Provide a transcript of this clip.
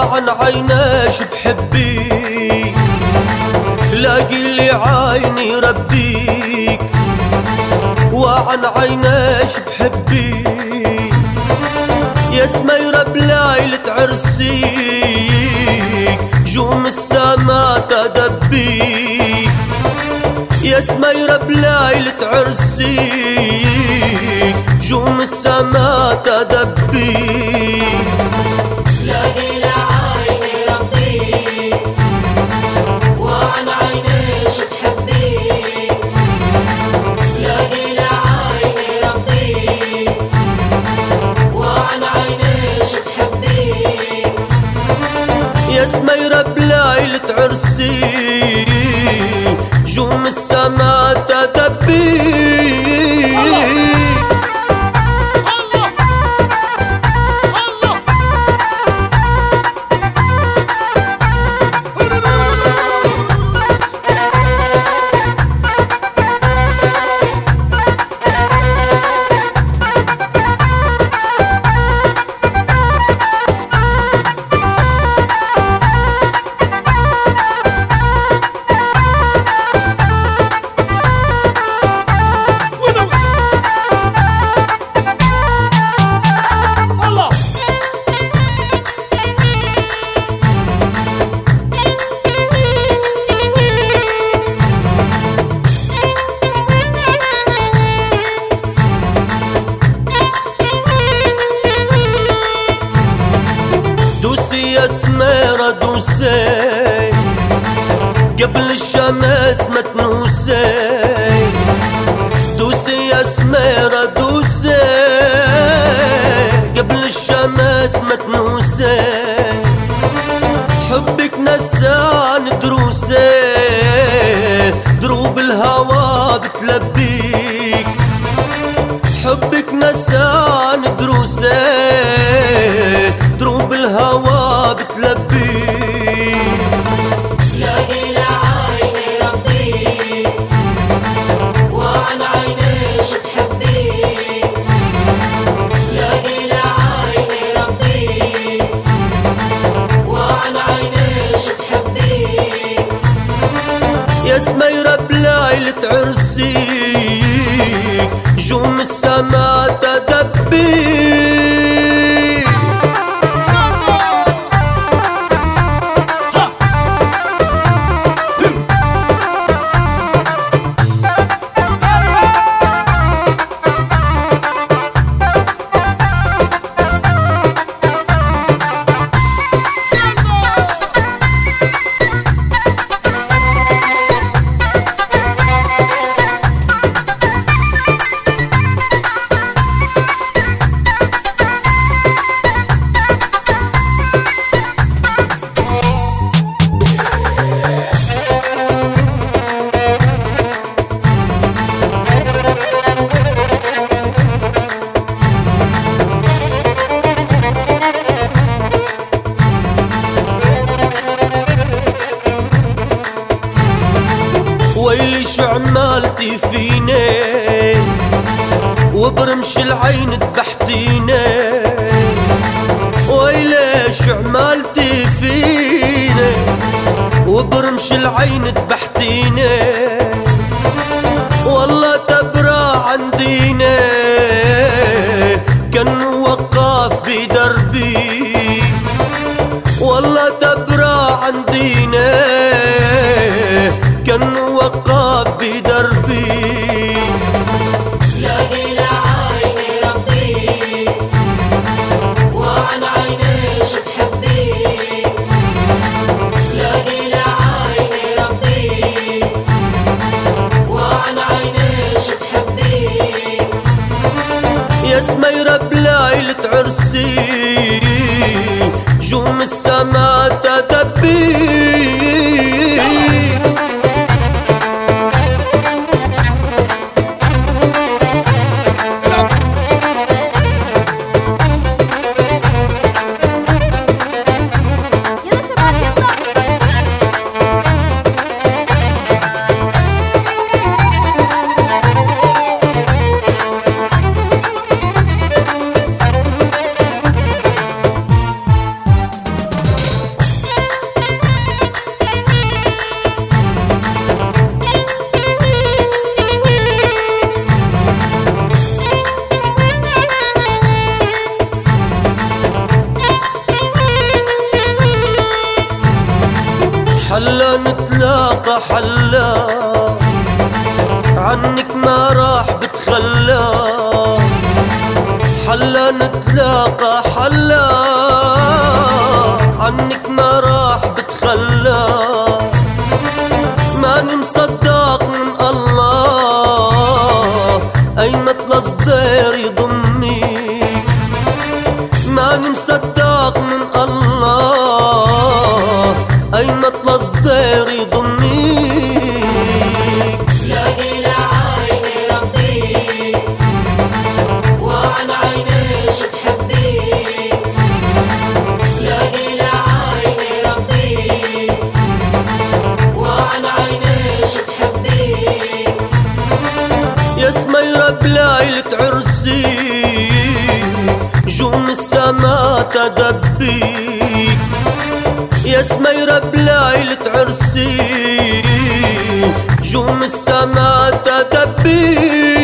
وعن عيناش بحبيك، لاقي لي عيني ربيك، وعن عيناش بحبيك، يا سميرة بليلة عرسيك جوم السما تدبيك، يا سميرة بليلة عرسيك جوم السما تدبيك. لاقي لعيني ربيك وعن عينيش بحبيك، لاقي لعيني ربيك وعن عينيش بحبيك، يا سميرة بليلة عرسيك جوم السما تدبيك. دوسي يا سميرة دوسي قبل الشمس ما تنوسي، دوسي يا سميرة دوسي قبل الشمس ما تنوسي، حبك نسان دروسي دروب الهوى بتلبيك، حبك نسان دروسي دروب الهوى بتلبيك. لاقي لعيني ربيك وعن عينيش بحبيك، لاقي لعيني ربيك وعن عينيش بحبيك، يا سميرة بليلة عرسيك جوم السما تدبيك. ويلي شعمالتي فيني وبرمش العين ذبحتيني، ويلي شعمالتي فيني وبرمش العين ذبحتيني، والله تبرى عنديني كان وقف بدربي، والله تبرى عنديني كان وقف بدربي. لاقي لعيني ربيك وعن عينيش بحبيك، لاقي لعيني ربيك وعن عينيش بحبيك، يا سميرة بليلة عرسيك جوم السما تدبيك. حلا نتلاقى حلا، عنك ما راح بتخلى. حلا نتلاقى حلا، عنك ما راح بتخلى. ماني مصدق من الله أيمت لصدير يضميك. ماني مصدق من الله أيمت لصدير يضميك. لاقي لعين ربي وعن عينيش بحبيك. لاقي لعين ربي وعن عينيش بحبيك. يا سميرة بليلة عرسي جوم السما تدبيك. يا سميرة بليلة عرسي جوم السما تدبيك.